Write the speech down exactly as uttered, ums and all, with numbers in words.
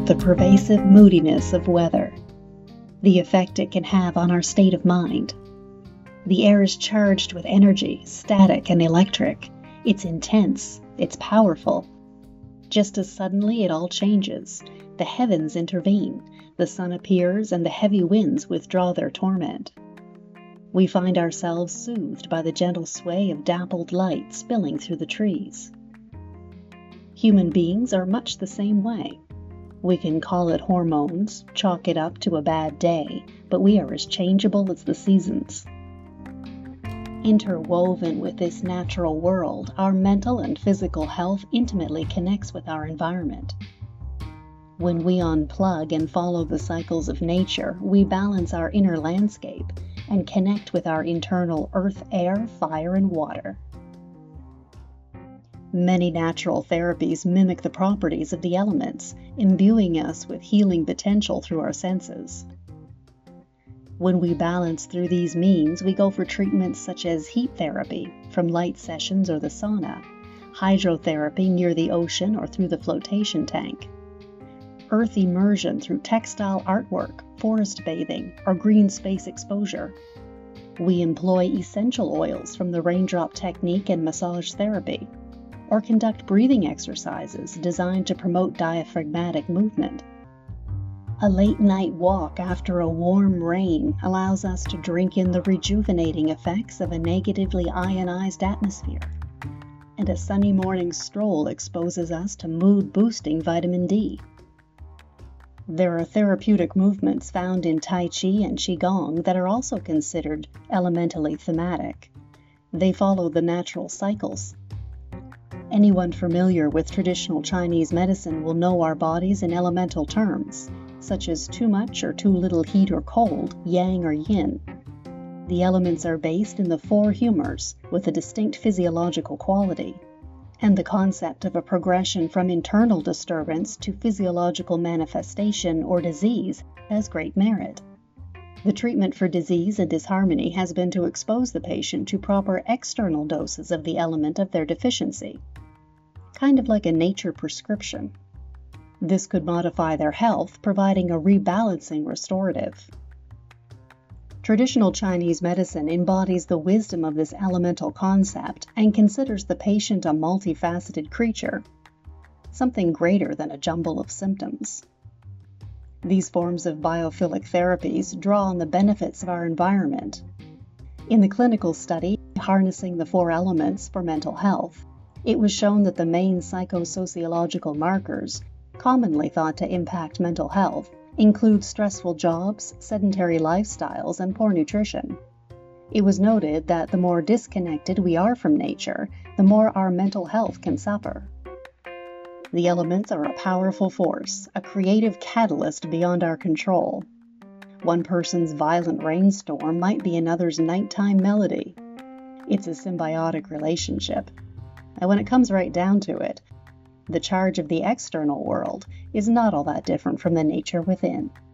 the pervasive moodiness of weather, the effect it can have on our state of mind. The air is charged with energy, static and electric. It's intense, it's powerful. Just as suddenly it all changes. The heavens intervene, the sun appears, and the heavy winds withdraw their torment. We find ourselves soothed by the gentle sway of dappled light spilling through the trees. Human beings are much the same way. We can call it hormones, chalk it up to a bad day, but we are as changeable as the seasons. Interwoven with this natural world, our mental and physical health intimately connects with our environment. When we unplug and follow the cycles of nature, we balance our inner landscape and connect with our internal earth, air, fire, and water. Many natural therapies mimic the properties of the elements, imbuing us with healing potential through our senses. When we balance through these means, we go for treatments such as heat therapy, from light sessions or the sauna, hydrotherapy near the ocean or through the flotation tank, earth immersion through textile artwork, forest bathing, or green space exposure. We employ essential oils from the raindrop technique and massage therapy, or conduct breathing exercises designed to promote diaphragmatic movement. A late night walk after a warm rain allows us to drink in the rejuvenating effects of a negatively ionized atmosphere, and a sunny morning stroll exposes us to mood-boosting vitamin D. There are therapeutic movements found in Tai Chi and Qigong that are also considered elementally thematic. They follow the natural cycles. Anyone familiar with traditional Chinese medicine will know our bodies in elemental terms, such as too much or too little heat or cold, yang or yin. The elements are based in the four humors with a distinct physiological quality, and the concept of a progression from internal disturbance to physiological manifestation or disease has great merit. The treatment for disease and disharmony has been to expose the patient to proper external doses of the element of their deficiency, kind of like a nature prescription. This could modify their health, providing a rebalancing restorative. Traditional Chinese medicine embodies the wisdom of this elemental concept and considers the patient a multifaceted creature, something greater than a jumble of symptoms. These forms of biophilic therapies draw on the benefits of our environment. In the clinical study, Harnessing the Four Elements for Mental Health, it was shown that the main psychosociological markers commonly thought to impact mental health include stressful jobs, sedentary lifestyles, and poor nutrition. It was noted that the more disconnected we are from nature, the more our mental health can suffer. The elements are a powerful force, a creative catalyst beyond our control. One person's violent rainstorm might be another's nighttime melody. It's a symbiotic relationship. And when it comes right down to it, the charge of the external world is not all that different from the nature within.